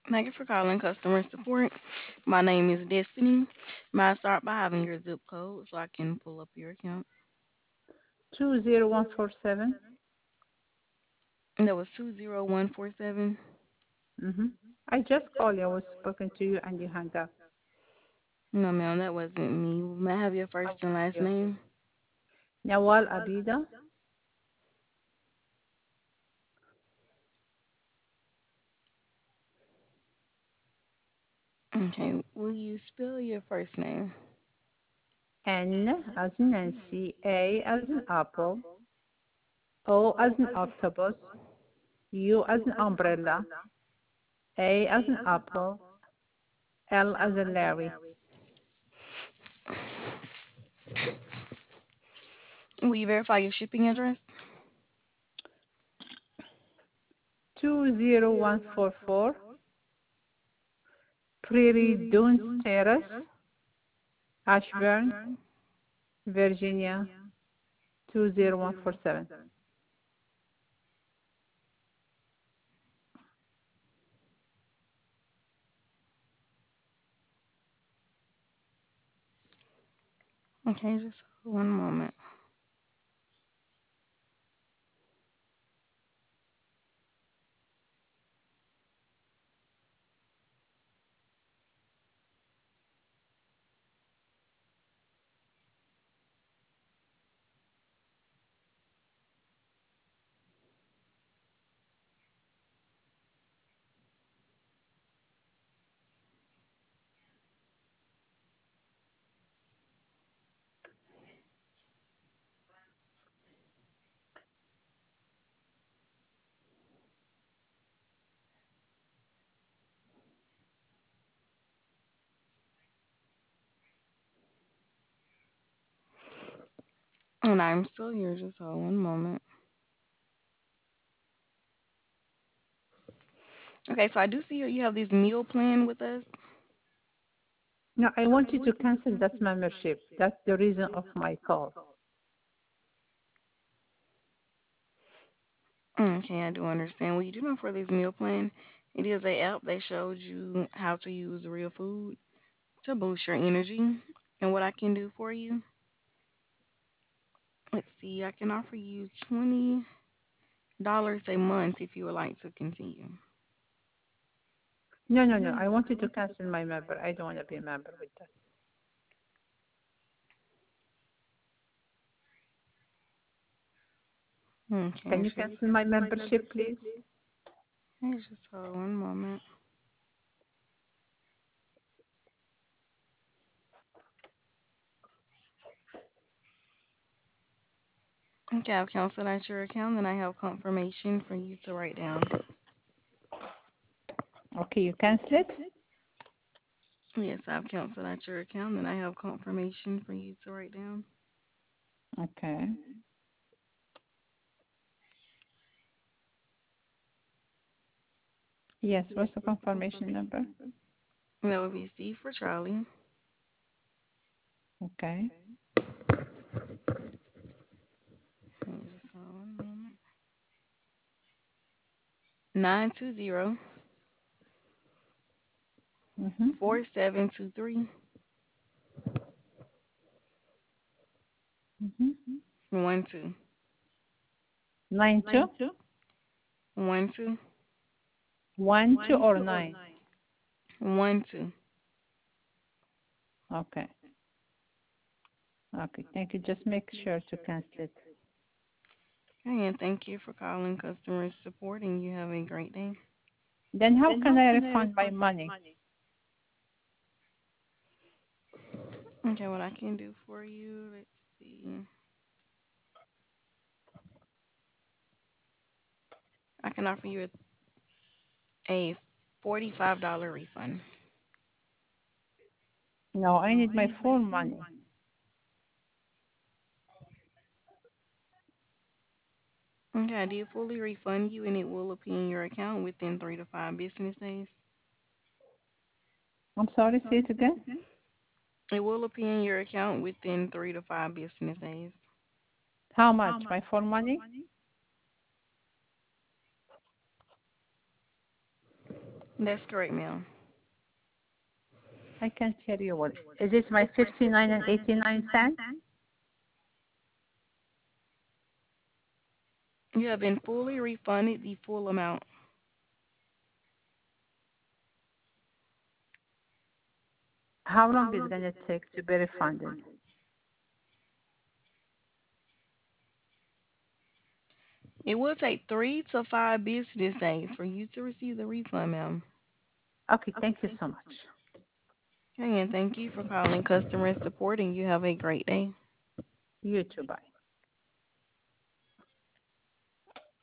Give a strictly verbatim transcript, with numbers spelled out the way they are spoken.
Thank you for calling customer support. My name is Destiny. May I start by having your zip code so I can pull up your account? two zero one four seven. And that was two zero one four seven. Mm-hmm. I just called you. I was spoken to you and you hung up. No, ma'am, that wasn't me. May I have your I first and was last you. name? Nawal Abida. Okay, will you spell your first name? N as in Nancy. A as in Apple. O as in Octopus. U as in Umbrella. A as in Apple. L as in Larry. Will you verify your shipping address? two zero one four four. Prairie Dunes Terrace. Ashburn, Virginia. two zero one four seven. Okay, just one moment. And I'm still here, just hold one moment. Okay, so I do see you have this meal plan with us. No, I wanted to cancel that membership. That's the reason of my call. Okay, I do understand. Well, you do know for this meal plan, it is a app that shows you how to use real food to boost your energy. And what I can do for you, let's see, I can offer you twenty dollars a month if you would like to continue. No, no, no. I wanted to cancel my member. I don't want to be a member with that. Okay, Can you just, cancel my membership, please? hey, just hold one moment. Okay, I've canceled out your account and I have confirmation for you to write down. Okay, you cancel it? Yes, I've canceled out your account and I have confirmation for you to write down. Okay. Yes, what's the confirmation number? That would be C for Charlie. Okay. Okay, just hold one moment. Nine two zero Mm-hmm. four seven two three Mm-hmm. one two Nine two? one two One two or nine? one two. Okay. Okay. Thank you. Just make sure to cancel it. Okay, and thank you for calling customer support, and you have a great day. Then how can I refund my money? Okay, what I can do for you, let's see. I can offer you a, a forty-five dollars refund. No, I need my full money. Okay, I did fully refund you, and it will appear in your account within three to five business days. I'm sorry, say it again. It will appear in your account within three to five business days. How much? My full money? That's correct, ma'am. I can't hear you. What is it? My fifty-nine and eighty-nine cents? You have been fully refunded the full amount. How long is it gonna take to be refunded? It will take three to five business days for you to receive the refund, ma'am. Okay, thank you so much. Okay, and thank you for calling customer support, and you have a great day. You too. Bye.